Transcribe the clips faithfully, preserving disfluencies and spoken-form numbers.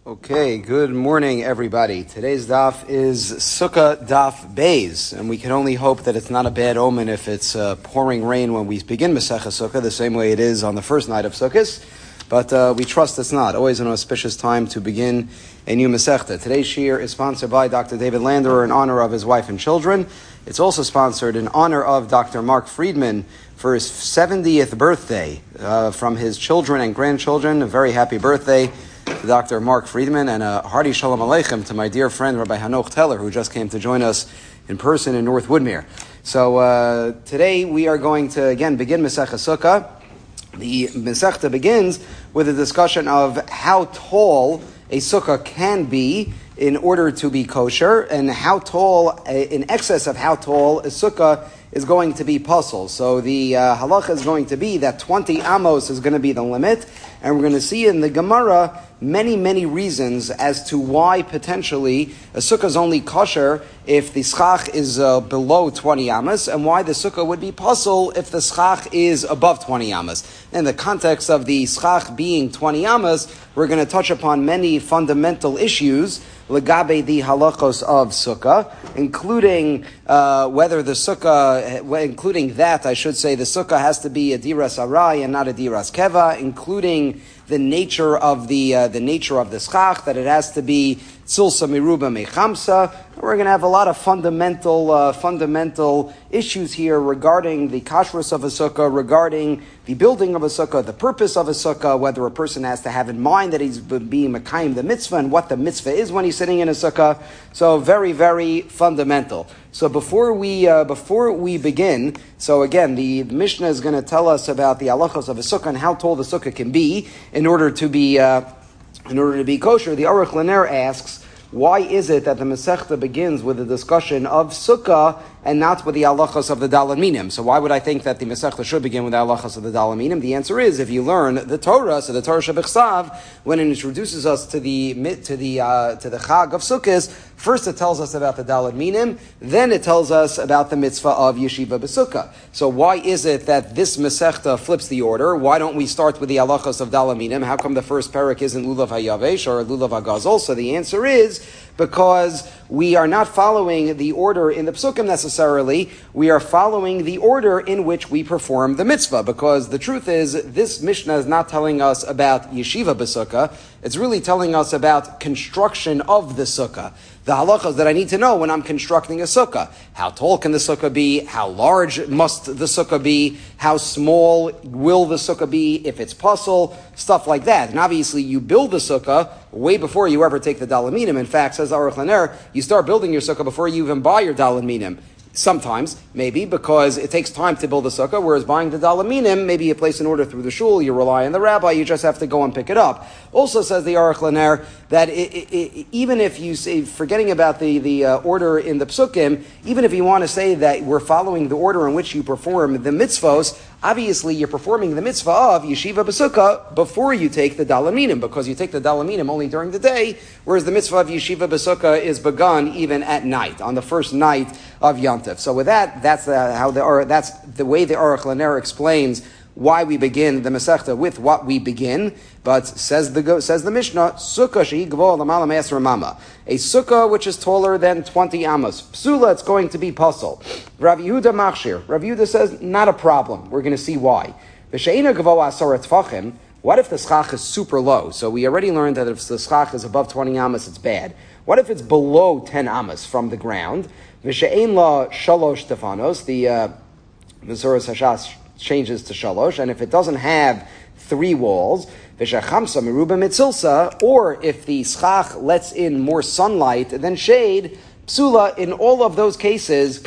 Okay, good morning, everybody. Today's daf is Sukkah Daf Beis, and we can only hope that it's not a bad omen if it's uh, pouring rain when we begin Masechah Sukkah, the same way it is on the first night of Sukkot. But uh, we trust it's not. Always an auspicious time to begin a new Masechta. Today's shiur is sponsored by Doctor David Landerer in honor of his wife and children. It's also sponsored in honor of Doctor Mark Friedman for his seventieth birthday uh, from his children and grandchildren. A very happy birthday to Doctor Mark Friedman, and a hearty shalom aleichem to my dear friend Rabbi Hanoch Teller, who just came to join us in person in North Woodmere. So uh, today we are going to again begin Masechah Sukkah. The Masechta begins with a discussion of how tall a sukkah can be in order to be kosher, and how tall, in excess of how tall a sukkah is going to be puzzle. So the uh, halacha is going to be that twenty amos is going to be the limit, and we're going to see in the Gemara many, many reasons as to why potentially a sukkah is only kosher if the schach is uh, below twenty amos, and why the sukkah would be puzzle if the schach is above twenty amos. In the context of the schach being twenty amos, we're going to touch upon many fundamental issues legabe the halachos of sukkah, including uh, whether the sukkah, including that, I should say, the sukkah has to be a diras arai and not a diras keva, including the nature of the uh, the nature of the schach, that it has to be tzilsa miruba mechamsa. We're going to have a lot of fundamental uh, fundamental issues here regarding the kashrus of a sukkah, regarding the building of a sukkah, the purpose of a sukkah, whether a person has to have in mind that he's being mekayim the mitzvah, and what the mitzvah is when he's sitting in a sukkah. So very, very fundamental. So before we uh, before we begin, so again, the Mishnah is going to tell us about the halachos of a sukkah and how tall the sukkah can be in order to be uh, in order to be kosher. The Aruch Laner asks, why is it that the Masechta begins with a discussion of sukkah and not with the halachos of the Daled Minim? So why would I think that the Masechta should begin with the halachos of the Daled Minim? The answer is, if you learn the Torah, so the Torah Shebechsav, when it introduces us to the to the uh, to the Chag of Sukkot, first it tells us about the Daled Minim, then it tells us about the mitzvah of Yeshiva B'Sukkah. So why is it that this Masechta flips the order? Why don't we start with the halachos of Daled Minim? How come the first parak isn't Lulav HaYavesh or Lulav HaGazol? So the answer is because we are not following the order in the Psukim necessarily. We are following the order in which we perform the mitzvah, because the truth is, this Mishnah is not telling us about Yeshiva B'Sukkah. It's really telling us about construction of the sukkah. The halachas that I need to know when I'm constructing a sukkah. How tall can the sukkah be? How large must the sukkah be? How small will the sukkah be if it's puzzle? Stuff like that. And obviously you build the sukkah way before you ever take the Daled Minim. In fact, says Aruch Laner, you start building your sukkah before you even buy your Daled Minim. Sometimes, maybe, because it takes time to build a sukkah, whereas buying the Daled Minim, maybe you place an order through the shul, you rely on the rabbi, you just have to go and pick it up. Also says the Aruch Laner that it, it, it, even if you say, forgetting about the, the uh, order in the psukim, even if you want to say that we're following the order in which you perform the mitzvos, obviously you're performing the mitzvah of Yeshiva B'Sukkah before you take the Daled Minim, because you take the Daled Minim only during the day, whereas the mitzvah of Yeshiva B'Sukkah is begun even at night, on the first night of Yom Tov. So with that, that's uh, how the or that's the way the Aruch Laner explains why we begin the Masechta with what we begin. But says the says the Mishnah, Sukkah shehi gvol l'mala me'asar mama, a sukkah which is taller than twenty amos. Psula, it's going to be puzzle. Rav Yehuda Machshir. Rav Yehuda says not a problem. We're going to see why. V'she'ena gvol asar tfachim. What if the schach is super low? So we already learned that if the schach is above twenty amos, it's bad. What if it's below ten amos from the ground? V'she'en la shalosh tefanos. The uh, Mesuras Hashas changes to shalosh, and if it doesn't have three walls, v'shachamsa meruba mitzilsa, or if the schach lets in more sunlight than shade, psula, in all of those cases,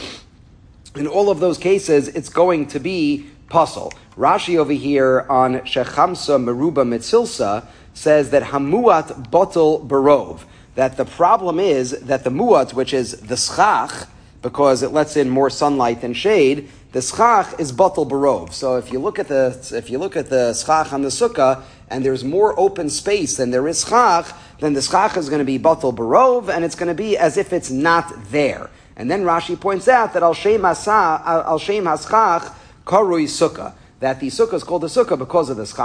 in all of those cases, it's going to be puzzle. Rashi over here on shechamsa meruba mitzilsa says that hamuat botel barov, that the problem is that the muat, which is the schach, because it lets in more sunlight than shade, the schach is batel barov. So if you look at the if you look at the schach on the sukkah, and there's more open space than there is schach, then the schach is going to be batel barov, and it's going to be as if it's not there. And then Rashi points out that al shem hasa al shem haschach karui sukkah, that the sukkah is called a sukkah because of the schach,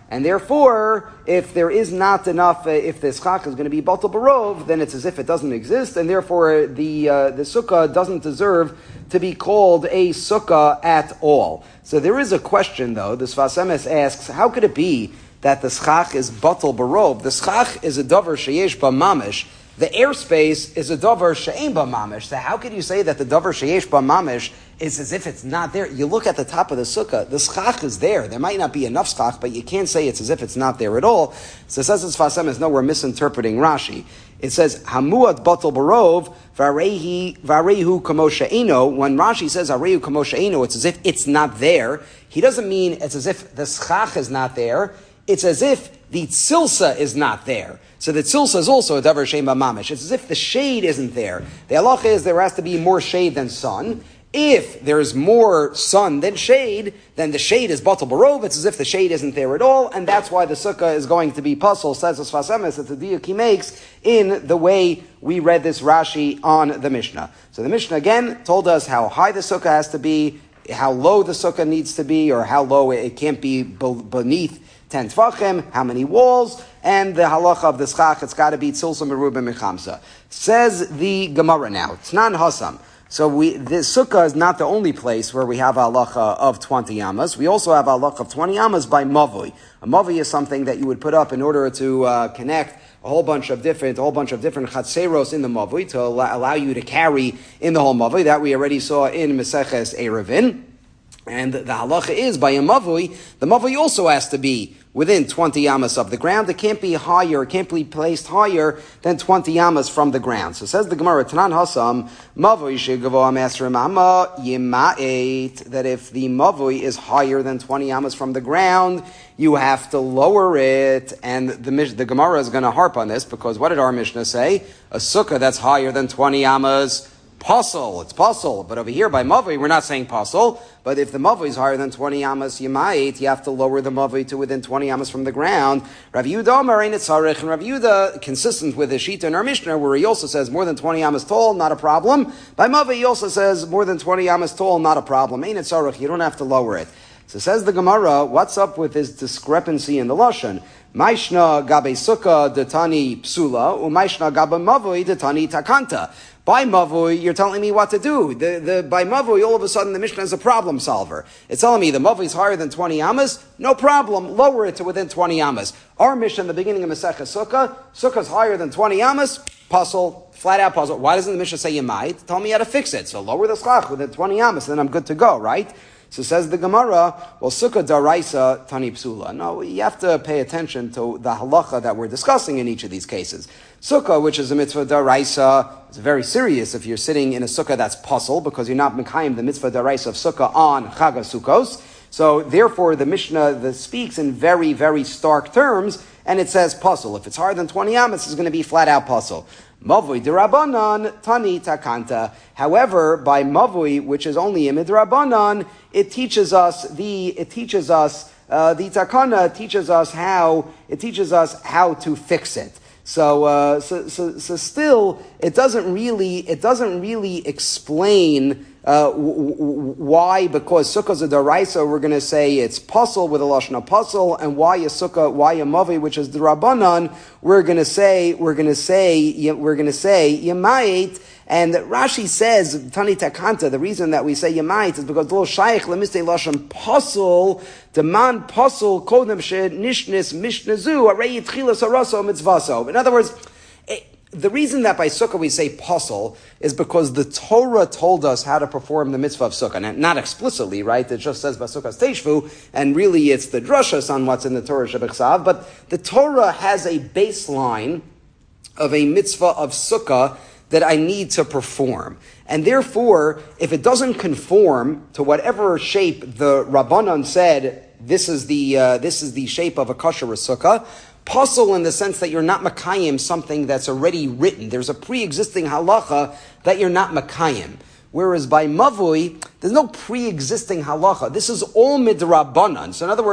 And therefore, if there is not enough, uh, if the schach is going to be batal barov, then it's as if it doesn't exist, and therefore the uh, the sukkah doesn't deserve to be called a sukkah at all. So there is a question, though. The Sfas Emes asks, how could it be that the schach is batal barov? The schach is a davar sheyesh ba mamish. The airspace is a davar she'ein ba mamish. So how could you say that the davar sheyesh ba mamish is as if it's not there? You look at the top of the sukkah, the schach is there. There might not be enough schach, but you can't say it's as if it's not there at all. So it says it's Sfas Emes, no, we're misinterpreting Rashi. It says, Hamuat batal barov, varehi, varehu kamo she'eino. When Rashi says, varehu kamo she'eino, it's as if it's not there. He doesn't mean it's as if the schach is not there. It's as if the tzilsa is not there. So the tzilsa is also a davar she'ein ba mamish. It's as if the shade isn't there. The halacha is there has to be more shade than sun. If there is more sun than shade, then the shade is batal barov. It's as if the shade isn't there at all, and that's why the sukkah is going to be puzzle, says the Sfas Emes, that the diuk he makes in the way we read this Rashi on the Mishnah. So the Mishnah again told us how high the sukkah has to be, how low the sukkah needs to be, or how low it can't be beneath ten tvachim, how many walls, and the halacha of the schach, it's got to be tzilsa meruba mechamsa. Says the Gemara now, Tnan Hasam. So we, the sukkah is not the only place where we have a halacha of twenty amas. We also have a halacha of twenty amas by mavui. A mavui is something that you would put up in order to uh, connect a whole bunch of different, a whole bunch of different chatzeros in the mavui to allow, allow you to carry in the whole mavui. That we already saw in Meseches Erevin. And the halacha is, by a mavui, the mavui also has to be within twenty amas of the ground. It can't be higher, it can't be placed higher than twenty amas from the ground. So says the Gemara, Tanan Hasam, mavui shegavo amasrim amma yima'et, that if the mavui is higher than twenty amas from the ground, you have to lower it. And the, the Gemara is going to harp on this, because what did our Mishnah say? A sukkah that's higher than twenty amas, Pasul, it's pasul. But over here by mavui, we're not saying pasul. But if the mavui is higher than twenty amas, you might, you have to lower the mavui to within twenty amas from the ground. Rav Yehuda Amar ein tzarich, and Rav Yehuda, consistent with the Shita in our Mishnah, where he also says more than twenty amas tall, not a problem. By mavui, he also says more than twenty amas tall, not a problem. Ein tzarich, you don't have to lower it. So says the Gemara, what's up with this discrepancy in the lashon? Maishna gabe sukkah detani psula, umaishna gabe mavui detani takanta. By mavui, you're telling me what to do. The, the, by mavui, all of a sudden, the Mishnah is a problem solver. It's telling me the mavui is higher than twenty amas, no problem, lower it to within twenty amas. Our Mishnah in the beginning of Masechah Sukkah, Sukkah is higher than twenty amas, puzzle, flat out puzzle. Why doesn't the Mishnah say you might? Tell me how to fix it. So lower the schach within twenty amas, then I'm good to go, right? So says the Gemara, well, Sukkah daraisa tani psula. No, you have to pay attention to the halacha that we're discussing in each of these cases. Sukkah, which is a mitzvah daraisa, is very serious if you're sitting in a sukkah that's puzzle, because you're not mekayim the mitzvah daraisa of sukkah on Chag HaSukkos. So therefore, the Mishnah that speaks in very, very stark terms, and it says puzzle. If it's higher than twenty amas, it's going to be flat out puzzle. Mavui derabanan tani takanta. However, by mavui, which is only a midrabanan, it teaches us the it teaches us uh, the takana teaches us how it teaches us how to fix it. So, uh, so, so, so still, it doesn't really it doesn't really explain uh, w- w- why. Because sukkah's a daraisa, we're going to say it's puzzle with a lashon of puzzle, and why a sukkah, why a mavi, which is the rabbanan, we're going to say we're going to say we're going to say yamayit. And Rashi says tani takanta. The reason that we say yamayit is because lo shaykh lemistei lashon puzzle deman puzzle kodem she nishnis mishnazu arei yitchilas haraso mitzvaso. In other words, the reason that by sukkah we say puzzle is because the Torah told us how to perform the mitzvah of sukkah. And not explicitly, right? It just says basukkahs teishvu, and really it's the drashas on what's in the Torah shebechsav. But the Torah has a baseline of a mitzvah of sukkah that I need to perform. And therefore, if it doesn't conform to whatever shape the Rabbanan said, this is the uh, this is the shape of a kosher sukkah, puzzle in the sense that you're not makayim something that's already written. There's a pre-existing halacha that you're not makayim. Whereas by mavui, there's no pre-existing halacha. This is all midrabanan. So in other words,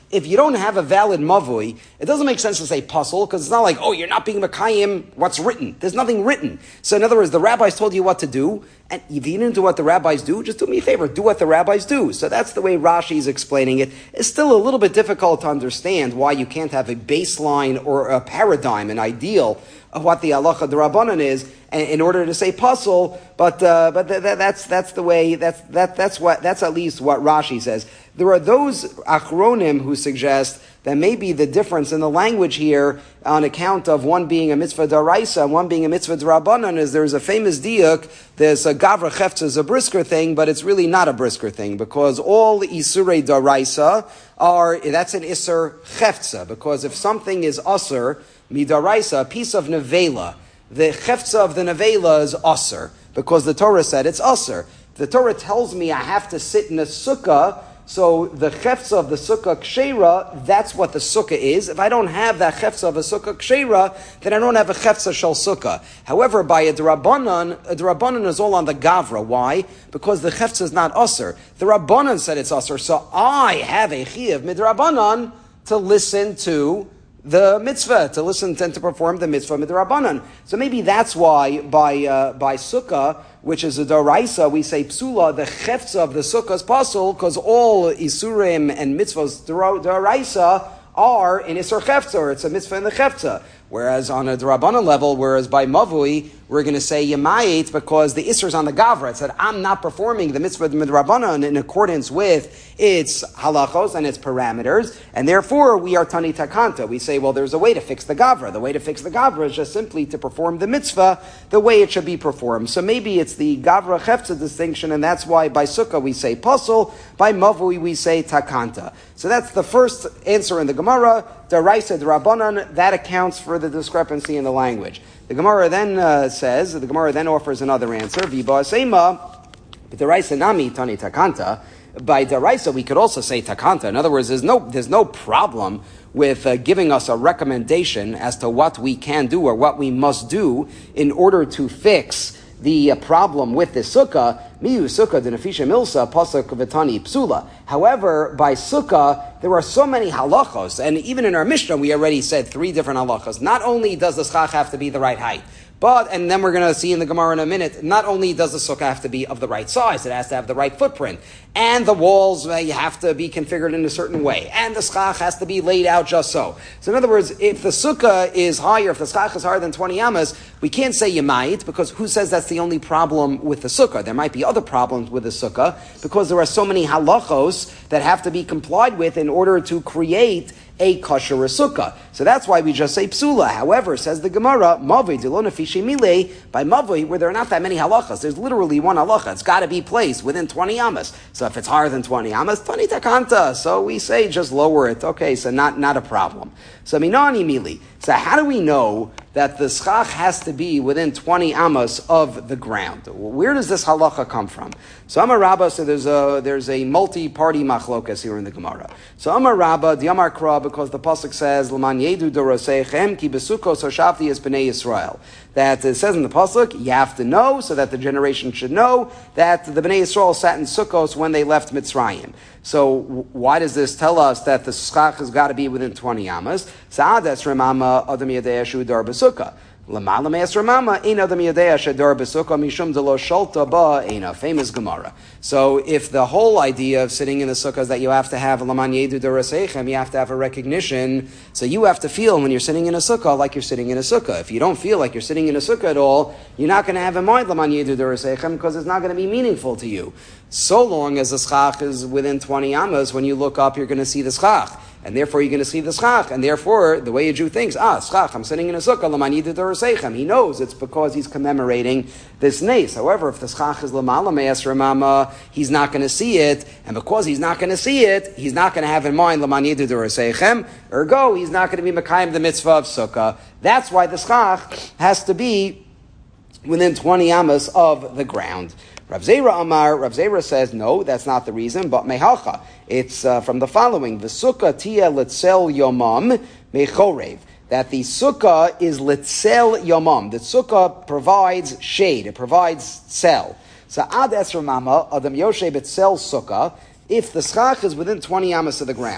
if you don't have a valid mavui, it doesn't make sense to say puzzle, because it's not like, oh, you're not being Makayim what's written. There's nothing written. So in other words, the rabbis told you what to do, and if you didn't do what the rabbis do, just do me a favor, do what the rabbis do. So that's the way Rashi is explaining it. It's still a little bit difficult to understand why you can't have a baseline or a paradigm, an ideal of what the halacha d'Rabbanan is in order to say puzzle, but uh, but th- th- that's that's the way that's that that's what that's at least what Rashi says. There are those achronim who suggest that maybe the difference in the language here, on account of one being a mitzvah daraisa and one being a mitzvah d'Rabbanan, is there's a famous diuk. There's a gavra chefza is a brisker thing, but it's really not a brisker thing, because all isurei daraisa are, that's an isur chefza, because if something is usur midaraisa, a piece of nevela, the chefza of the nevela is usur, because the Torah said it's usur. The Torah tells me I have to sit in a sukkah, so the chefza of the sukkah kshera, that's what the sukkah is. If I don't have that chefza of a sukkah kshera, then I don't have a chefza shel sukkah. However, by a d'Rabbanan, a d'Rabbanan is all on the gavra. Why? Because the chefza is not usur. The Rabbanan said it's usur, so I have a chiyuv midrabbanan to listen to the mitzvah, to listen to, and to perform the mitzvah midrabbanan. So maybe that's why by uh, by sukkah, which is a daraisa, we say psula, the chefza of the sukkah is pasul, because all isurim and mitzvahs daraisa are in isur chefza, or it's a mitzvah in the chefza. Whereas on a d'Rabbanan level, whereas by mavui, we're going to say yamayit, because the isur is on the gavra. It said, I'm not performing the mitzvah d'Rabbanan in accordance with its halachos and its parameters, and therefore we are tani takanta. We say, well, there's a way to fix the gavra. The way to fix the gavra is just simply to perform the mitzvah the way it should be performed. So maybe it's the gavra chefza distinction, and that's why by sukkah we say pasul, by mavui we say takanta. So that's the first answer in the Gemara. Daraisa d'Rabbanan, that accounts for the discrepancy in the language. The Gemara then uh, says, the Gemara then offers another answer. Viba seima, daraisa nami tani takanta. By daraisa, we could also say takanta. In other words, there's no there's no problem with uh, giving us a recommendation as to what we can do or what we must do in order to fix the uh, problem with the sukkah. Miu sukkah de nefisha milsa pasuk v'tani psula. However, by sukkah there are so many halachos, and even in our Mishnah we already said three different halachos. Not only does the schach have to be the right height, but, and then we're going to see in the Gemara in a minute, not only does the sukkah have to be of the right size, it has to have the right footprint, and the walls uh, you have to be configured in a certain way, and the schach has to be laid out just so. So in other words, if the sukkah is higher, if the schach is higher than twenty amas, we can't say yamayit, because who says that's the only problem with the sukkah? There might be other problems with the sukkah, because there are so many halachos that have to be complied with in order to create a kosher sukkah. So that's why we just say psula. However, says the Gemara, mavoi dilona fishi mile, by mavoi, where there are not that many halachas, there's literally one halacha. It's got to be placed within twenty amas. So if it's higher than twenty amas, tani takanta. So we say just lower it. Okay, so not, not a problem. So minani mili. So how do we know that the schach has to be within twenty amas of the ground? Where does this halacha come from? So Amar Rabba, so there's a there's a multi-party machlokas here in the Gemara. So Amar Rabba, the Amar Kra, because the pasuk says L'man yedu doroseichem ki besukos hoshafti es bnei Yisrael. That it says in the pasuk, you have to know, so that the generation should know that the bnei Yisrael sat in Sukkos when they left Mitzrayim. So why does this tell us that the schach has got to be within twenty amas? Sa'adas remama adam yadei shu dar besukah. L'mala me'as remama ein adam yadei shadar besukah mishum delo sholta ba eina. Famous Gemara. So if the whole idea of sitting in the sukkah is that you have to have l'man yedu daraseichem, you have to have a recognition. So you have to feel when you're sitting in a sukkah like you're sitting in a sukkah. If you don't feel like you're sitting in a sukkah at all, you're not going to have in mind l'man yedu daraseichem, because it's not going to be meaningful to you. So long as the schach is within twenty amas, when you look up, you're going to see the schach. And therefore you're going to see the schach. And therefore, the way a Jew thinks, ah, schach, I'm sitting in a sukkah, l'man yedu daraseichem. He knows it's because he's commemorating this nace. However, if the schach is l'mala me'as remama, he's not going to see it. And because he's not going to see it, he's not going to have in mind l'man yedu daraseichem. Ergo, he's not going to be mekayim the mitzvah of sukkah. That's why the schach has to be within twenty amas of the ground. Rav Zera Amar, Rav Zera says, no, that's not the reason, but mehacha. It's uh, from the following, V'sukkah tia letzel yomam mechorev. That the sukkah is letzel yomam. The sukkah provides shade, it provides tzel. So ad esra mama, adam yoshe betzel sukkah, if the schach is within twenty amas of the ground,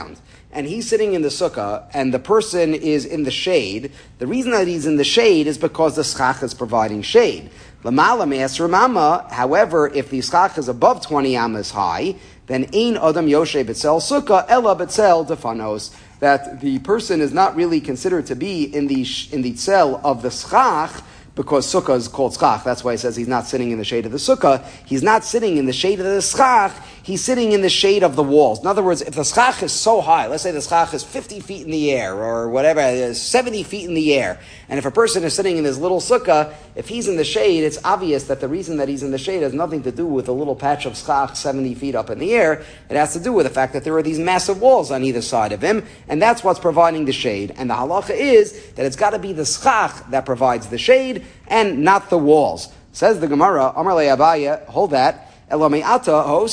and he's sitting in the sukkah, and the person is in the shade, the reason that he's in the shade is because the schach is providing shade. Lamala me'esr amma, however, if the schach is above twenty amas high, then ein adam yoshe betzel sukkah ella betzel defanos, that the person is not really considered to be in the in the tzel of the schach, because sukkah is called schach. That's why he says he's not sitting in the shade of the sukkah. He's not sitting in the shade of the schach. He's sitting in the shade of the walls. In other words, if the schach is so high, let's say the schach is fifty feet in the air, or whatever, seventy feet in the air, and if a person is sitting in this little sukkah, if he's in the shade, it's obvious that the reason that he's in the shade has nothing to do with a little patch of schach seventy feet up in the air. It has to do with the fact that there are these massive walls on either side of him, and that's what's providing the shade. And the halacha is that it's got to be the schach that provides the shade, and not the walls. Says the Gemara, Amar le Abaya, hold that. Let's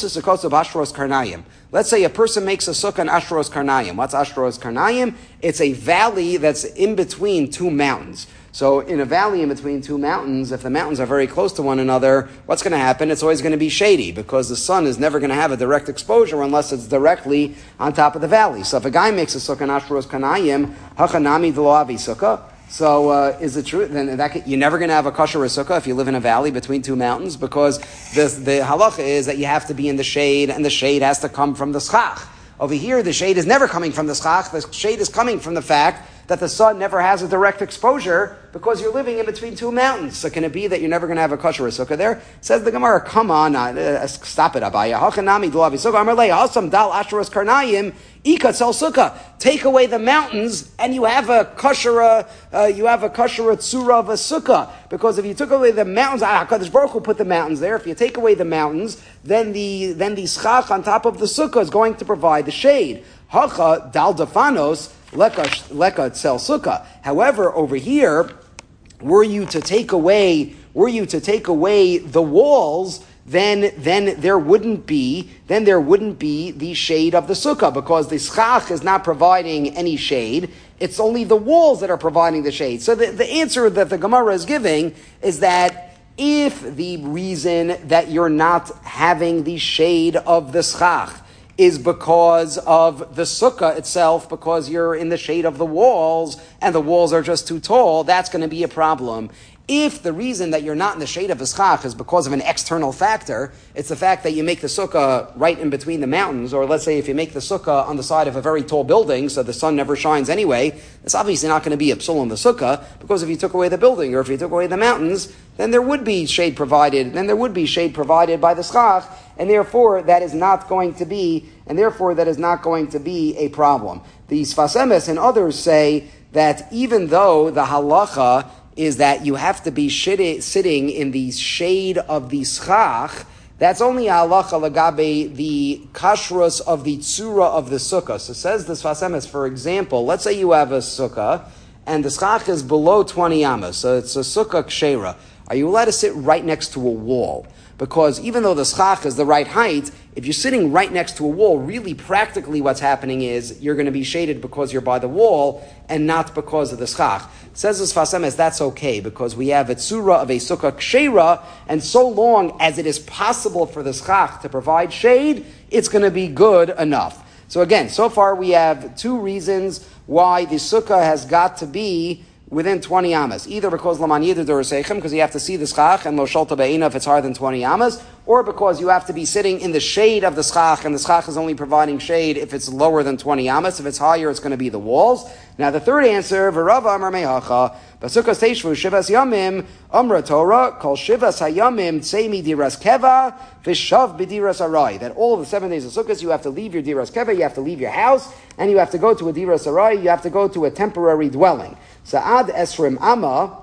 say a person makes a sukkah on Ashros Karnayim. What's Ashros Karnayim? It's a valley that's in between two mountains. So in a valley in between two mountains, if the mountains are very close to one another, what's going to happen? It's always going to be shady, because the sun is never going to have a direct exposure unless it's directly on top of the valley. So if a guy makes a sukkah on Ashros Karnayim, Hachanami D'lo Avi Sukkah, so uh, is it true? Then that could, you're never going to have a kosher sukkah if you live in a valley between two mountains, because the, the halacha is that you have to be in the shade, and the shade has to come from the schach. Over here, the shade is never coming from the schach. The shade is coming from the fact that the sun never has a direct exposure, because you're living in between two mountains. So can it be that you're never going to have a kosher sukkah there? Says the Gemara, come on, uh, stop it, Abaya. Hachanami D'lo Avi Sukkah, Amar le Hasam Dal Ashros Karnayim, Ika Tzel Sukkah. Take away the mountains, and you have a kosher, uh, you have a kosher tzura of a sukkah. Because if you took away the mountains, ah, HaKadosh Baruch Hu put the mountains there. If you take away the mountains, then the then the schach on top of the sukkah is going to provide the shade. Hacha Dal Defanos Leka Leka Tzel Sukkah. However, over here, were you to take away, were you to take away the walls, then then there wouldn't be then there wouldn't be the shade of the sukkah, because the schach is not providing any shade. It's only the walls that are providing the shade. So the, the answer that the Gemara is giving is that if the reason that you're not having the shade of the schach is because of the sukkah itself, because you're in the shade of the walls, and the walls are just too tall, that's going to be a problem. If the reason that you're not in the shade of the schach is because of an external factor, it's the fact that you make the sukkah right in between the mountains, or let's say if you make the sukkah on the side of a very tall building, so the sun never shines anyway, it's obviously not going to be a psul in the sukkah, because if you took away the building, or if you took away the mountains, then there would be shade provided, then there would be shade provided by the schach, and therefore that is not going to be, and therefore that is not going to be a problem. The Sfas Emes and others say that even though the halacha is that you have to be shit- sitting in the shade of the schach, that's only halacha lagabe the kashrus of the tzura of the sukkah. So says the Sfas Emes, for example, let's say you have a sukkah, and the schach is below twenty amas, so it's a sukkah kshera. Are you allowed to sit right next to a wall? Because even though the schach is the right height, if you're sitting right next to a wall, really practically what's happening is you're going to be shaded because you're by the wall and not because of the schach. Says the Sfas Emes, that's okay, because we have a tzura of a sukkah kshera, and so long as it is possible for the schach to provide shade, it's going to be good enough. So again, so far we have two reasons why the sukkah has got to be within twenty amas, either because laman yidur d'oreseichem, because you have to see the schach, and lo sholta be'ina if it's higher than twenty amas, or because you have to be sitting in the shade of the schach, and the schach is only providing shade if it's lower than twenty amas. If it's higher, it's going to be the walls. Now the third answer, v'rava amar mehacha, b'sukkos teishvu shivas yamim, amra Torah, kol shivas hayamim tseimi diras keva, v'shav b'diras arai. That all of the seven days of sukkahs, you have to leave your diras keva, you have to leave your house, and you have to go to a diras arai, you have to go to a temporary dwelling. Sa'ad esrim amma,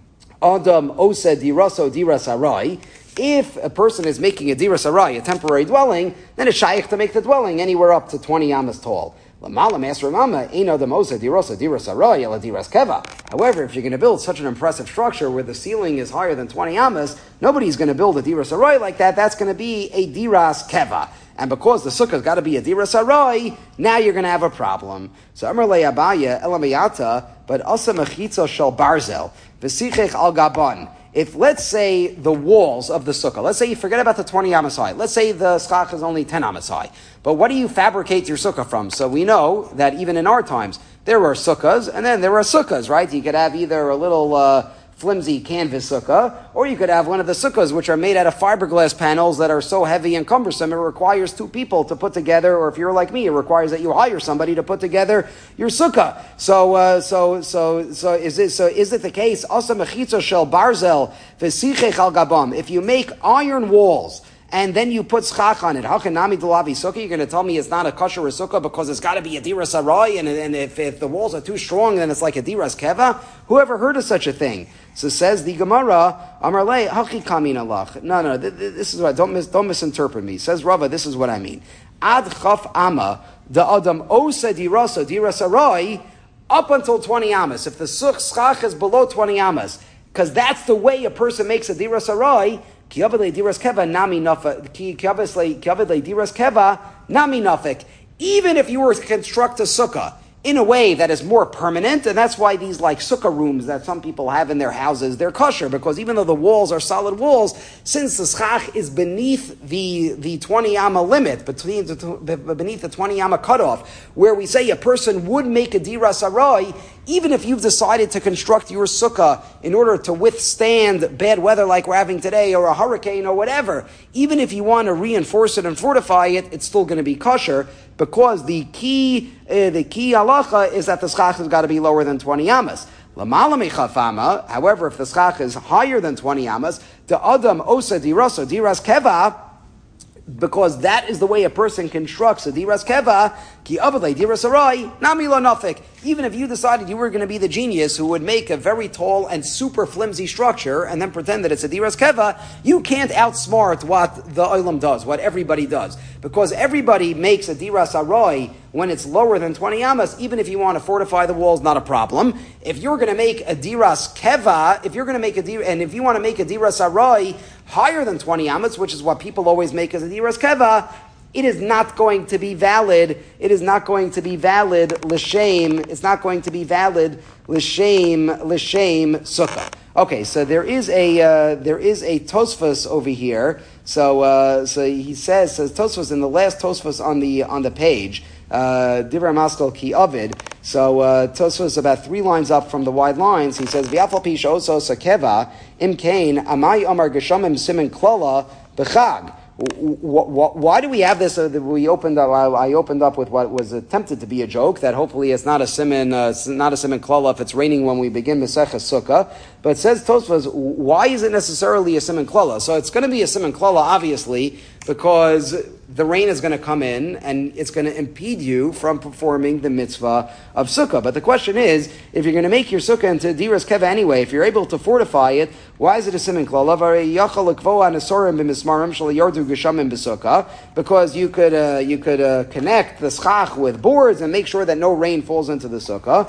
adam ose diraso diras arai. If a person is making a diras arai, a temporary dwelling, then it's shaykh to make the dwelling anywhere up to twenty amas tall. However, if you're going to build such an impressive structure where the ceiling is higher than twenty amas, nobody's going to build a diras arai like that. That's going to be a diras keva. and because the sukkah's got to be a diras arai, now you're going to have a problem. So Amar le Abaya elamayata, but asa mechitza shel barzel v'sichech al gaban. If, let's say, the walls of the sukkah, let's say you forget about the twenty amas high. Let's say the schach is only ten amas high. But what do you fabricate your sukkah from? So we know that even in our times, there were sukkahs, and then there were sukkahs, right? You could have either a little uh, flimsy canvas sukkah, or you could have one of the sukkahs which are made out of fiberglass panels that are so heavy and cumbersome it requires two people to put together, or if you're like me, it requires that you hire somebody to put together your sukkah. So, uh, so, so, so is it, so is it the case? Asa mechitza shel barzel v'sichech al gabam. If you make iron walls, and then you put schach on it. How can nami delavi sukkah? You're going to tell me it's not a kosher sukkah because it's got to be a diras arai, and, and if, if the walls are too strong, then it's like a diras keva? Who ever heard of such a thing? So says the Gemara, Amar le hachi kamin alach. No, no, th- th- this is what, don't, mis- don't misinterpret me. Says Rava, this is what I mean. Ad chaf ama, the adam osa dirasa, diras arai, up until twenty amas. If the schach is below twenty amas, because that's the way a person makes a diras arai, even if you were to construct a sukkah in a way that is more permanent, and that's why these like sukkah rooms that some people have in their houses, they're kosher, because even though the walls are solid walls, since the schach is beneath the, the twenty amma limit, between the, beneath the twenty amma cutoff, where we say a person would make a diras arai, even if you've decided to construct your sukkah in order to withstand bad weather like we're having today, or a hurricane, or whatever, even if you want to reinforce it and fortify it, it's still going to be kosher, because the key, uh, the key halacha is that the schach has got to be lower than twenty amas. Lamala mechafama, however, if the schach is higher than twenty amas, the adam osa dirasa diras keva, because that is the way a person constructs a diras keva, ki avadle diras arai, nami lo nafik. Even if you decided you were going to be the genius who would make a very tall and super flimsy structure and then pretend that it's a diras keva, you can't outsmart what the olam does, what everybody does. Because everybody makes a diras arai when it's lower than twenty amas, even if you want to fortify the walls, not a problem. If you're going to make a diras keva, if you're going to make a diras, and if you want to make a diras arai higher than twenty amas, which is what people always make as a diras keva, it is not going to be valid. It is not going to be valid l'shem. It's not going to be valid l'shem l'shem sukkah. Okay, so there is a uh, there is a Tosfos over here. So uh, so he says says Tosfos in the last Tosfos on the on the page. Divrei Maskal ki Ovid. So uh, Tosfos about three lines up from the wide lines. He says v'afal pi she'oso sakeva im kain amai amar geshamim simen klala b'chag. Why do we have this? Uh, we opened up. I opened up with what was attempted to be a joke. That hopefully it's not a siman, uh, not a siman klala if it's raining when we begin Maseches Sukkah. But it says Tosfos, why is it necessarily a siman klala? So it's going to be a siman klala, obviously, because the rain is going to come in and it's going to impede you from performing the mitzvah of sukkah. But the question is, if you're going to make your sukkah into diras keva anyway, if you're able to fortify it, why is it a siman klala? Because you could uh, you could uh, connect the schach with boards and make sure that no rain falls into the sukkah.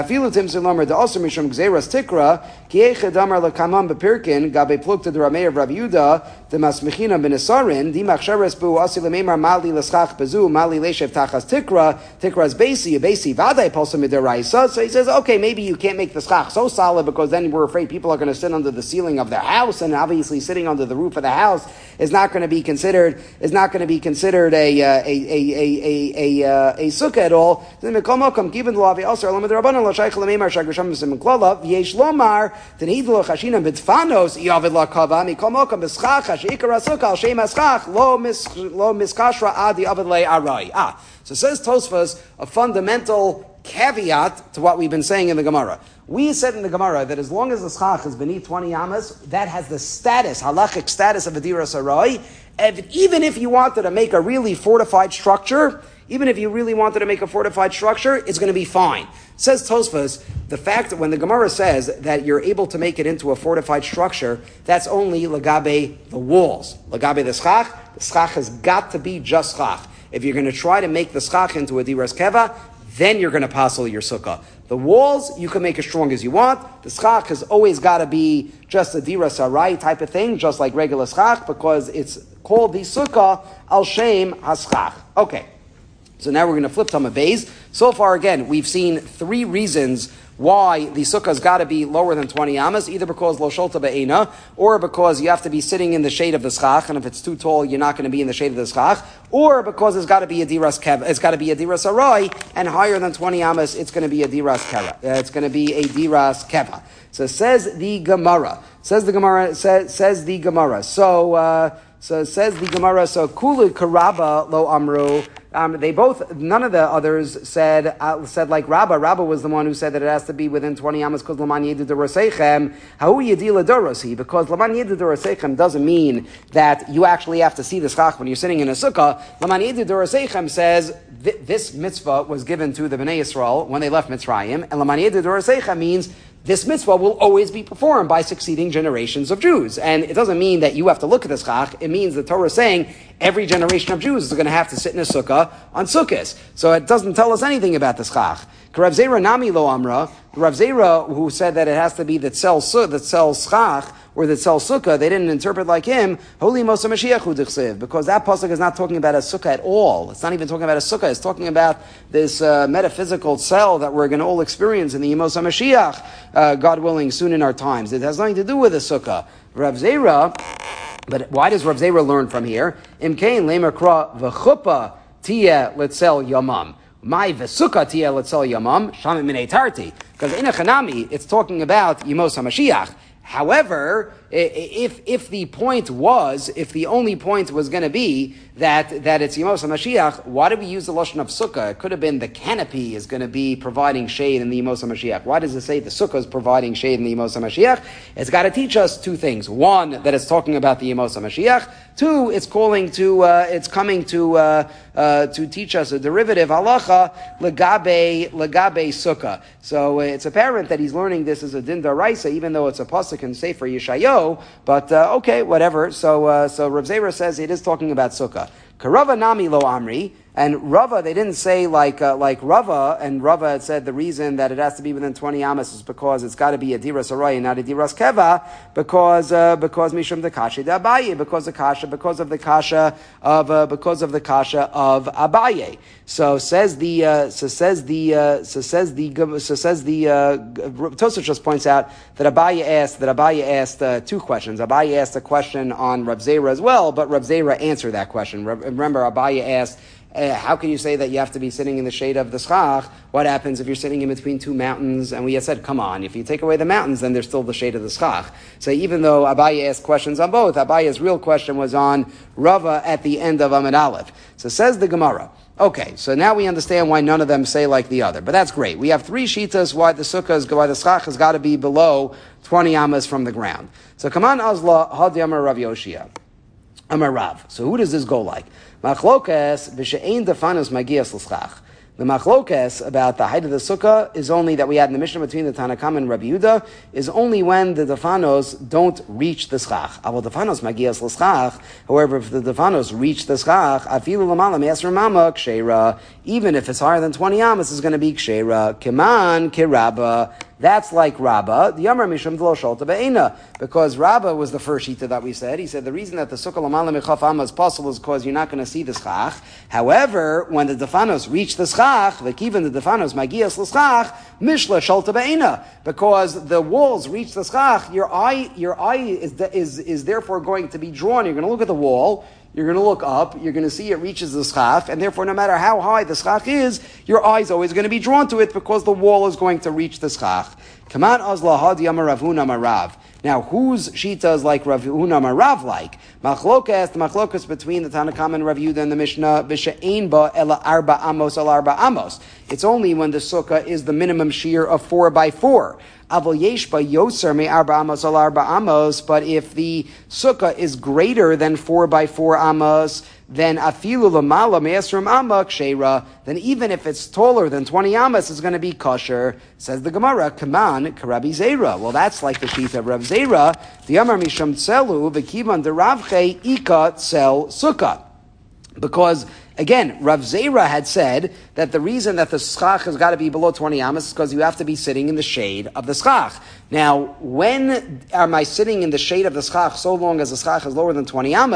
Lememar Mali Laschach Bezu, Mali Leshev Tachas Tikra, Tikra's Basi, Basi Vadai Pulsa Midaraisa. So he says, okay, maybe you can't make the schach so solid because then we're afraid people are going to sit under the ceiling of their house, and obviously sitting under the roof of the house is not going to be considered is not going to be considered a a a a a a, a, a sukkah at all. Then Mekomokam given the law also Lamed Rabbanan Lo Shaykh Lememar Shagrasham Sim Klala Yesh Lomar Tenidlo Chashina Bitfanos Yavid La Kava Mekomokam Beschach Shikara Sukkah Shem Aschach Lo Mis Lo Miskashra Adi Avidle Arai. Ah, so says Tosfos a fundamental caveat to what we've been saying in the Gemara. We said in the Gemara that as long as the schach is beneath twenty amas, that has the status, halachic status of a diras arai. Even if you wanted to make a really fortified structure, even if you really wanted to make a fortified structure, it's going to be fine. Says Tosfos, the fact that when the Gemara says that you're able to make it into a fortified structure, that's only lagabe the walls. Lagabe the schach, the schach has got to be just schach. If you're going to try to make the schach into a diras keva, then you're going to passel your sukkah. The walls, you can make as strong as you want. The schach has always got to be just a diras arai type of thing, just like regular schach, because it's called the sukkah al shem haschach. Okay. So now we're going to flip to Beis. So far, again, we've seen three reasons why the sukkah's got to be lower than twenty amas, either because lo sholta be'ena, or because you have to be sitting in the shade of the schach, and if it's too tall, you're not going to be in the shade of the schach, or because it's got to be a diras kev, it's got to be a diras arai, and higher than twenty amas, it's going to be a diras kera. Uh, it's going to be a diras keva. So says the Gemara. Says the Gemara. Says, says the Gemara. So uh, so says the Gemara. So kulu karaba lo amru. Um, they both, none of the others said uh, said like Rabbah. Rabbah was the one who said that it has to be within twenty amas because Laman Yedu Dorosechem. How Yedila Dorosi? Because Laman Yedu Dorosechem doesn't mean that you actually have to see the schach when you're sitting in a sukkah. Laman Yedu Dorosechem says th- this mitzvah was given to the Bnei Yisrael when they left Mitzrayim, and Laman Yedu Dorosechem means this mitzvah will always be performed by succeeding generations of Jews. And it doesn't mean that you have to look at the schach. It means the Torah is saying every generation of Jews is going to have to sit in a sukkah on Sukkot. So it doesn't tell us anything about the schach. Rav Zera Nami Lo Amra, Rav Zera, who said that it has to be that sells, that sells schach, or that sells sukkah, they didn't interpret like him, Holy Mosa Mashiach Hu Dichsiv, because that pasuk is not talking about a sukkah at all. It's not even talking about a sukkah. It's talking about this uh, metaphysical cell that we're going to all experience in the Mosa Mashiach, uh, God willing, soon in our times. It has nothing to do with a sukkah. Rav Zera, but why does Rav Zera learn from here? Imkain lemer kra v'chuppah tia letzel yamam. My vesuka tia letzel yamam shamim minei tarti. Because in a chanami, it's talking about Yemos HaMashiach. However, if if the point was, if the only point was going to be that that it's Yemos HaMashiach, why did we use the lashon of sukkah? It could have been the canopy is going to be providing shade in the Yemos HaMashiach. Why does it say the sukkah is providing shade in the Yemos HaMashiach? It's got to teach us two things. One, that it's talking about the Yemos HaMashiach. Two, it's calling to, uh, it's coming to uh, uh, to teach us a derivative halacha legabe legabe sukkah. So uh, it's apparent that he's learning this as a din daraisa, even though it's a pasuk in Sefer Yeshayo. But uh, okay, whatever. So uh, so Rav Zera says it is talking about sukkah. Karava nami lo amri. And Rava, they didn't say like uh, like Rava, and Rava had said the reason that it has to be within twenty amas is because it's got to be a diras aray and not a diras keva, because uh, because mishum the kasha de Abaye, because the kasha, because of the kasha of uh, because of the kasha of Abaye. So says the uh, so says the uh, so says the so says the uh, Tosafos just points out that Abaye asked that Abaye asked uh, two questions. Abaye asked a question on Rav Zera as well, but Rav Zera answered that question. Remember, Abaye asked, Uh, how can you say that you have to be sitting in the shade of the schach? What happens if you're sitting in between two mountains? And we had said, come on, if you take away the mountains, then there's still the shade of the schach. So even though Abaye asked questions on both, Abaye's real question was on Rava at the end of Amud Aleph. So says the Gemara. Okay, so now we understand why none of them say like the other. But that's great. We have three shitas why the sukkah is, why the schach has got to be below twenty amas from the ground. So come on, Azla, Hadi Amar Rav Yoshia. Amar Rav. So who does this go like? Machlokes v'she'ein defanos magias l'schach. The machlokes about the height of the sukkah is only that we had in the Mishnah between the Tanakam and Rabbi Yehuda is only when the defanos don't reach the schach. Avol defanos magias l'schach. However, if the defanos reach the schach, afilu l'mala me'asr mama k'sheira. Even if it's higher than twenty amas, it's going to be k'sheira. Keman kirabba. That's like Rabbah, the Yamar Mishum Dlo Sholta Be'ena, because Rabbah was the first shita that we said. He said the reason that the Sukkah Lamala Mechaf Amma is possible is because you're not going to see the schach. However, when the defanos reach the schach, even the defanos Magias l'schach, Mishla Sholta Be'ena, because the walls reach the schach, your eye, your eye is is is therefore going to be drawn. You're going to look at the wall. You're going to look up, you're going to see it reaches the schach, and therefore no matter how high the schach is, your eye is always going to be drawn to it because the wall is going to reach the schach. Kaman azla hadi amar Rav Huna Marav. Now, whose shita is like Rav Huna Marav like? Machlokas, the machlokas between the Tanakam and Rav Yehuda and the Mishnah, b'she'ein ba ela arba amos al arba amos. It's only when the sukkah is the minimum shear of four by four. Avol yesh ba yoser me arba amos al arba amos. But if the sukkah is greater than four by four amos, then afilu lamala me'esrim amma k'sheira. Then even if it's taller than twenty amos, it's going to be kosher. Says the Gemara, Kaman k'Rabbi Zera. Well, that's like the sheet of Rav Zera. The Amar Misham Tselu v'kivan deravche ika tsel sukkah. Because, again, Rav Zera had said that the reason that the schach has got to be below twenty amas is because you have to be sitting in the shade of the schach. Now, when am I sitting in the shade of the schach so long as the schach is lower than twenty amas?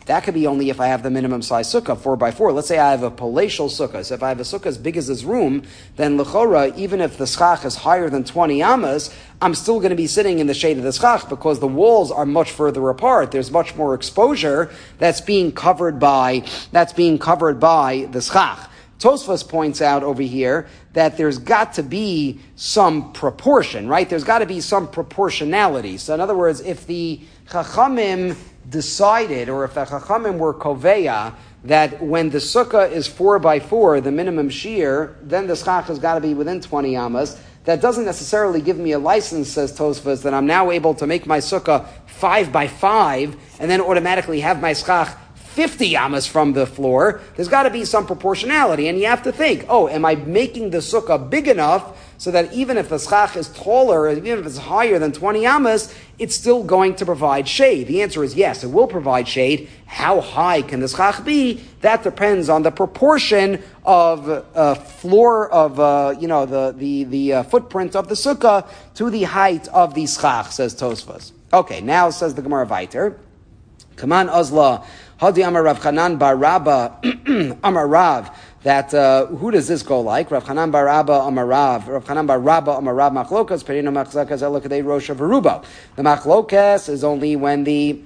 that could be only if I have the minimum size sukkah, four by four. Let's say I have a palatial sukkah. So if I have a sukkah as big as this room, then l'chora, even if the schach is higher than twenty amas, I'm still going to be sitting in the shade of the schach because the walls are much further apart. There's much more exposure that's being covered by, that's being covered by the schach. Tosfos points out over here that there's got to be some proportion, right? There's got to be some proportionality. So in other words, if the Chachamim decided, or if the Chachamim were koveya, that when the sukkah is four by four, the minimum shear, then the schach has got to be within twenty amas. That doesn't necessarily give me a license, says Tosfos, that I'm now able to make my sukkah five by five and then automatically have my schach fifty amas from the floor. There's got to be some proportionality, and you have to think, oh, am I making the sukkah big enough so that even if the schach is taller, even if it's higher than twenty amas, it's still going to provide shade? The answer is yes, it will provide shade. How high can the schach be? That depends on the proportion of uh, floor of, uh, you know, the the the uh, footprint of the sukkah to the height of the schach, says Tosfos. Okay, now says the Gemara Vayter. Kaman Ozla, Hadi Amar Rav Chanan Bar Rabba Amar Rav. That uh, who does this go like? Rav Chanan Bar Rabba Amar Rav. Rav Chanan Bar Rabba Amar Rav Machlokas Perino Machzakas Elokadei Rosh Veruba. The Machlokas is only when the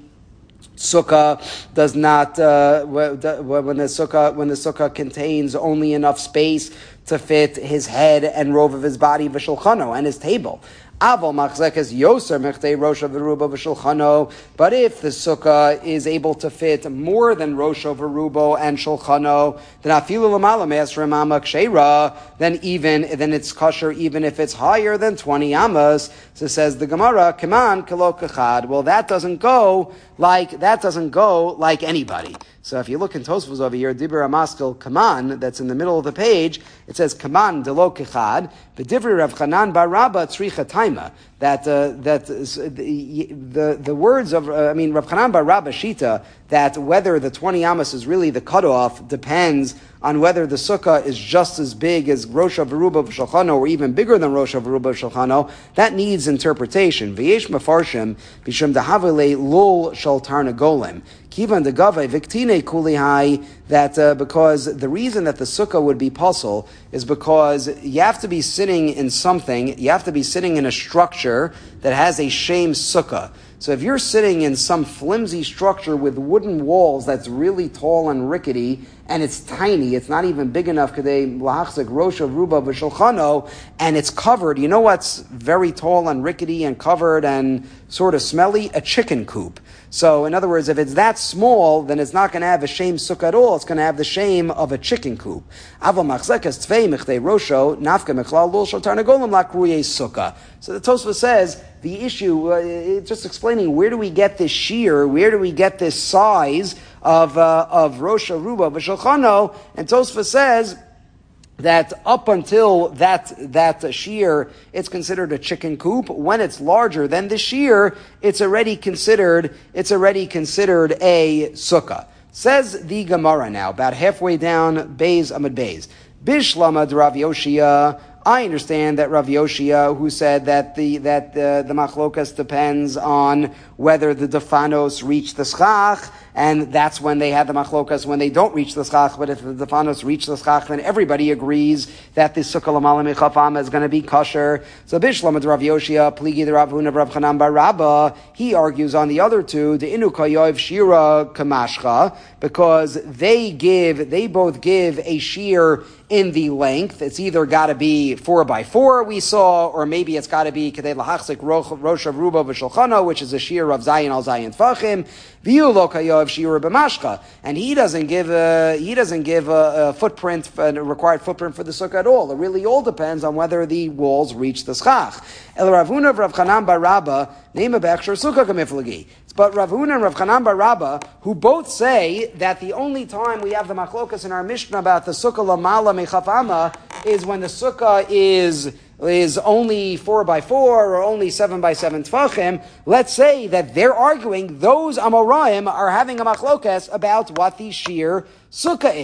sukkah does not uh, when the sukkah when the sukkah contains only enough space to fit his head and rove of his body, v'shulchano, and his table. Aval machzekes yoser mechtei rosha v'rubo v'shulchano. But if the sukkah is able to fit more than rosha v'rubo and shulchano, then afilu l'mala me'esrem ama ksheira. Then even then it's kosher even if it's higher than twenty amas. So says the Gemara, Kaman kalo kachad. Well, that doesn't go like that doesn't go like anybody. So if you look in Tosfos over here, Dibur Amaskal Kaman, that's in the middle of the page, it says Kaman delo kechad, v'divri Rav Chanan bar Rabba tzricha taima. That uh, that uh, the, the the words of uh, I mean Rav Chanan bar Rabba shita that whether the twenty amas is really the cutoff depends on whether the sukkah is just as big as Rosh Veruba v'Shulchano or even bigger than Rosh Veruba v'Shulchano. That needs interpretation. V'yesh mefarshim b'shem dahavele lul shal tarnagolem. Kivan degave viktine kulihai, that uh, because the reason that the sukkah would be puzzle is because you have to be sitting in something, you have to be sitting in a structure that has a shame sukkah. So if you're sitting in some flimsy structure with wooden walls that's really tall and rickety, and it's tiny, it's not even big enough, kadei lahachzik rosha ruba v'shulchano, and it's covered, you know what's very tall and rickety and covered and sort of smelly? A chicken coop. So in other words, if it's that small, then it's not going to have a shame sukkah at all, it's going to have the shame of a chicken coop. Aval machzekas tvei mechdei rosho, nafka mechlal lul shal tarnagolim lakruye sukkah. So the Tosfos says, the issue, uh, it's just explaining where do we get this shear, where do we get this size of uh, of Rosh Aruba v'Shulchano, and Tosfos says that up until that that shear, it's considered a chicken coop. When it's larger than the shear, it's already considered it's already considered a sukkah. Says the Gemara now, about halfway down Beis Amud Beis. Bishlama de Rav Yoshia. I understand that Rav Yoshia, who said that the that the, the machlokas depends on whether the defanos reach the schach, and that's when they had the machlokas when they don't reach the schach. But if the defanos reach the schach, then everybody agrees that the sukkah l'mala mechafam is going to be kosher. So Bishlam de Rav Yoshia, pligi de Rav Huna Rav Chanan bar Rabba, he argues on the other two, the inu kayov shira kamashcha, because they give they both give a shear in the length. It's either got to be four by four, we saw, or maybe it's got to be kadei lahachzik rosh of ruba v'shulchano, which is a shear of zayin al zayin tfachim. V'yu lo kayov shear b'mashcha, and he doesn't give a he doesn't give a, a footprint, a required footprint for the sukkah at all. It really all depends on whether the walls reach the schach. El Rav Huna of Rav Chanan bar Rabba name a bechsher sukkah kamiflagi. But Rav Huna and Rav Chanan bar Rabba, who both say that the only time we have the machlokas in our Mishnah about the sukkah lamala mechafama is when the sukkah is is only four by four or only seven by seven tfachim. Let's say that they're arguing those Amoraim are having a machlokas about what the sheer sukkah is.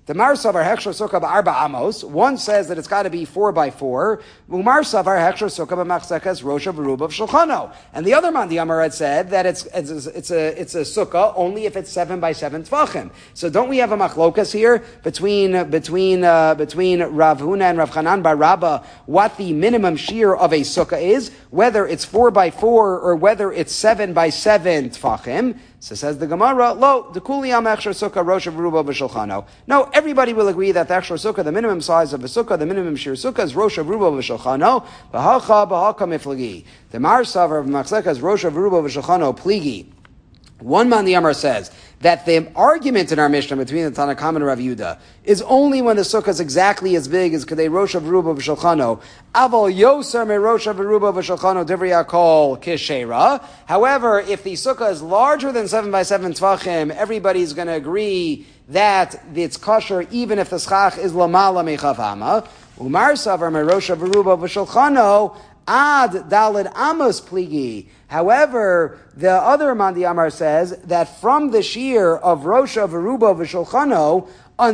Mar Savar Hechsher Sukkah ba'arba amos. One says that it's got to be four by four. Umar Savar Hechsher Sukkah b'machzekas Rosh V'ruba v'shulchano. And the other man, the Amar had said that it's it's a, it's a it's a sukkah only if it's seven by seven tvachim. So don't we have a machlokas here between between uh, between Rav Huna and Rav Chanan bar Rabba what the minimum shear of a sukkah is, whether it's four by four or whether it's seven by seven tvachim. So says the Gemara, lo, the kuliyam echsher sukkah rosh v'ruba v'shulchano. No, everybody will agree that the echsher sukkah, the minimum size of a sukkah, the minimum shear sukkah is rosh v'ruba v'shulchano. B'hacha b'haka miflagi. The mar savar v'machzeka is rosh v'ruba v'shulchano pligi. One man the Amar says that the argument in our Mishnah between the Tanna Kamma and Rav Yehuda is only when the sukkah is exactly as big as Kadei Rosh V'ruba V'shulchano. Aval Yoser Me Rosh V'ruba V'shulchano Divrei Hakol Kishera. However, if the sukkah is larger than seven by seven tvachim, everybody's going to agree that it's kosher even if the schach is Lamala Mechav Hama. Umar Savar Me Rosh V'ruba V'shulchano Ad Daled Amos Pligi. However, the other Mandi Amar says that from the shear of Rosha V'ruba V'shulchano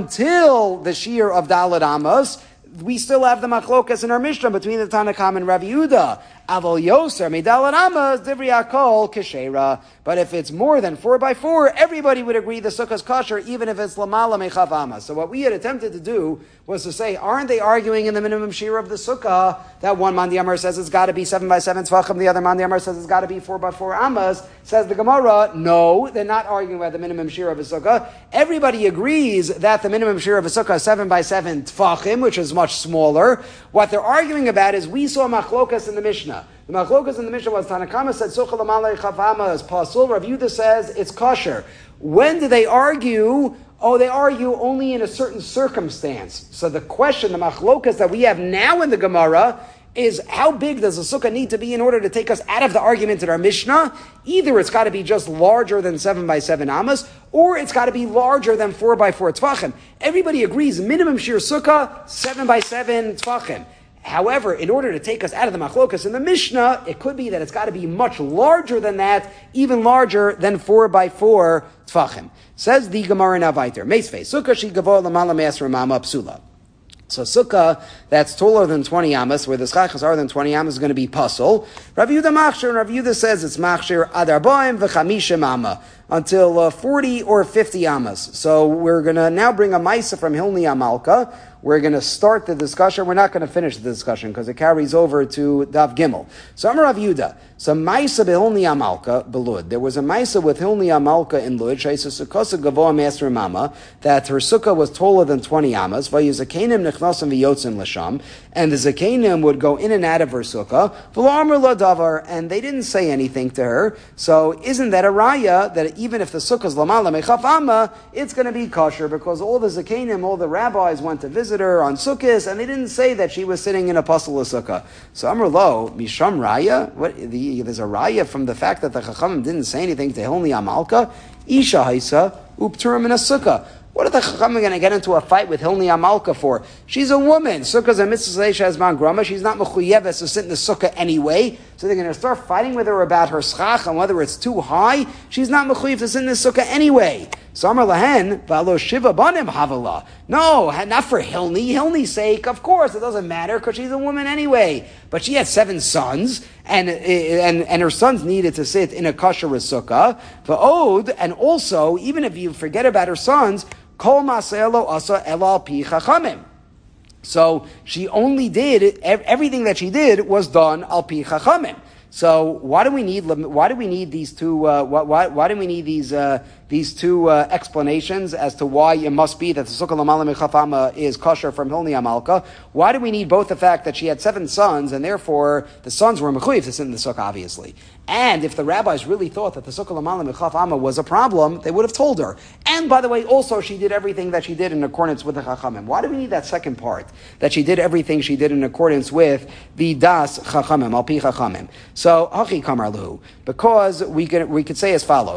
until the shear of Daled Amos, we still have the machlokas in our Mishnah between the Tanna Kamma and Rav Yehuda. Aval Yoser Medalad Amos Divrei Hakol Keshera. But if it's more than four by four, everybody would agree the sukkah is kosher, even if it's Lamala Mechav Amos. So what we had attempted to do was to say, aren't they arguing in the minimum shear of the sukkah that one Mandi Amar says it's got to be seven by seven tvachim, the other Mandi Amar says it's got to be four by four amas? Says the Gemara, no, they're not arguing about the minimum shear of a sukkah. Everybody agrees that the minimum shear of a sukkah is seven by seven tvachim, which is much smaller. What they're arguing about is we saw machlokas in the Mishnah. The machlokas in the Mishnah was Tanna Kamma said sukkah l'malei chavama is pasul. Rav Yehuda says it's kosher. When do they argue? Oh, they argue only in a certain circumstance. So the question, the machlokas that we have now in the Gemara is how big does a sukkah need to be in order to take us out of the argument in our Mishnah? Either it's got to be just larger than seven by seven amas, or it's got to be larger than four by four tvachim. Everybody agrees minimum shear sukkah seven by seven tvachim. However, in order to take us out of the machlokas in the Mishnah, it could be that it's got to be much larger than that, even larger than four by four tvachim. Says the Gemara now weiter. Meisvei, sukkah she gavo lamala me'asra mama psula. So sukkah that's taller than twenty amas, where the schachas are than twenty amas, is going to be pasul. Rav Yehuda machshir, and Rav Yehuda says it's machshir ad arbaim v'chamisha mama, until uh, forty or fifty amas. So we're going to now bring a maisa from Hilni Amalka. We're going to start the discussion. We're not going to finish the discussion because it carries over to Dav Gimel. So Amar Rav Yehuda, so maisa behilni Amalka belud. There was a maisa with Hilni Amalka in Lud, sheisa sukkasa gavoa me'asra mama, that her sukkah was taller than twenty amas. Vayuzakenim nechnasim v'yotzim l'sham, and the zakenim would go in and out of her sukkah. V'lo amar la davar, and they didn't say anything to her. So isn't that a raya that even if the sukkah is lamala mechav ama, it's going to be kosher because all the zakenim, all the rabbis went to visit her on Sukkot, and they didn't say that she was sitting in a pasal of sukkah. So Amar Lo, Misham Raya, what, the, there's a Raya from the fact that the Chachamim didn't say anything to Hilni Amalka, Isha Haisa, Upturim in a sukkah. What are the Chachamim going to get into a fight with Hilni Amalka for? She's a woman. Sukkah's a mitzvah as man grama. She's not mechuyeves to sit in the sukkah anyway. So they're going to start fighting with her about her schach and whether it's too high. She's not mechuyev to sit in the sukkah anyway. So Amar Lahen, Valo Shiva Banim Havala. No, not for Hilni. Hilni's sake, of course, it doesn't matter because she's a woman anyway. But she had seven sons, and and and her sons needed to sit in a kosher sukkah. Va'od, and also, even if you forget about her sons, Kol Maselo Asa Elal Pi Chachamim. So she only did everything that she did was done al pi chachamim. So why do we need why do we need these two uh, why why do we need these uh, these two uh, explanations as to why it must be that the sukkah l'mala mechafama is kosher from Hilni Amalka? Why do we need both the fact that she had seven sons and therefore the sons were mechuyev to sit in the sukkah, obviously, and if the rabbis really thought that the sukkah l'mala mechafama was a problem, they would have told her. And by the way, also she did everything that she did in accordance with the chachamim. Why do we need that second part that she did everything she did in accordance with the das chachamim al pi chachamim? So hachi kamar lahu, because we could we could say as follows.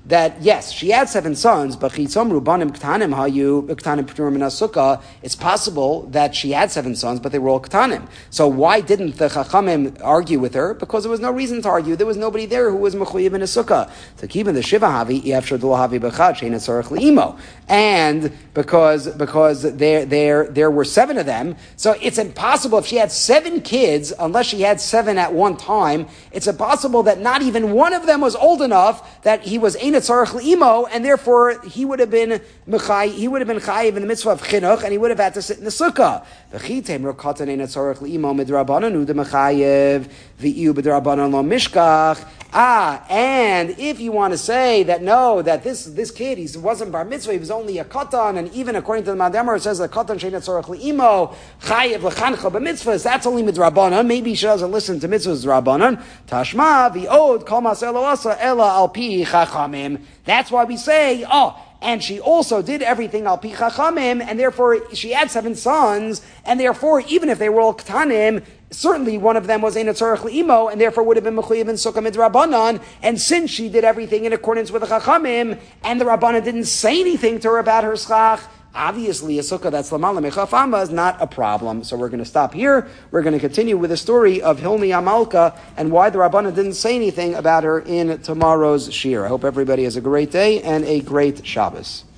that yes, she had seven sons, but chitzom rubanim ktanim hayu ktanim p'turim min hasukkah. It's possible that she had seven sons, but they were all ktanim. So why didn't the chachamim argue with her? Because there was no reason to argue. There was nobody there who was mechuyev in a sukkah. So keep in the shiva havi efshar d'lo havi b'chad she'ein tzarich li'imo, and because because there there there were seven of them, so it's impossible if she had seven kids, unless she had seven at one time. It's impossible that not even one of them was old enough that he was ein tzarich li'imo, and therefore he would have been mechay, he would have been chayiv in the mitzvah of chinuch, and he would have had to sit in the sukkah. V'chitem rokatan ein tzarich li'imo midrabanan u'de mechayiv v'iu b'drabanan lo mishkach. Ah, and if you want to say that no, that this this kid, he wasn't bar mitzvah, he was only a katan, and even according to the Madamar, it says a katan she'ein tzarich li'imo chayiv l'chancha b'mitzvahs, that's only midrabanan. Maybe she doesn't listen to mitzvahs drabanan. Tashma v'od kol ma'aseh lo asa ela al pi chachamim. That's why we say, oh, and she also did everything al pi chachamim, and therefore she had seven sons, and therefore even if they were all ktanim, certainly one of them was ein tzarich li'imo, and therefore would have been mechuyev in sukkah midrabanan. And since she did everything in accordance with the chachamim, and the rabbanan didn't say anything to her about her schach, obviously a sukkah that's lamala mechafama is not a problem. So we're going to stop here. We're going to continue with the story of Hilni Amalka and why the rabbanan didn't say anything about her in tomorrow's shir. I hope everybody has a great day and a great Shabbos.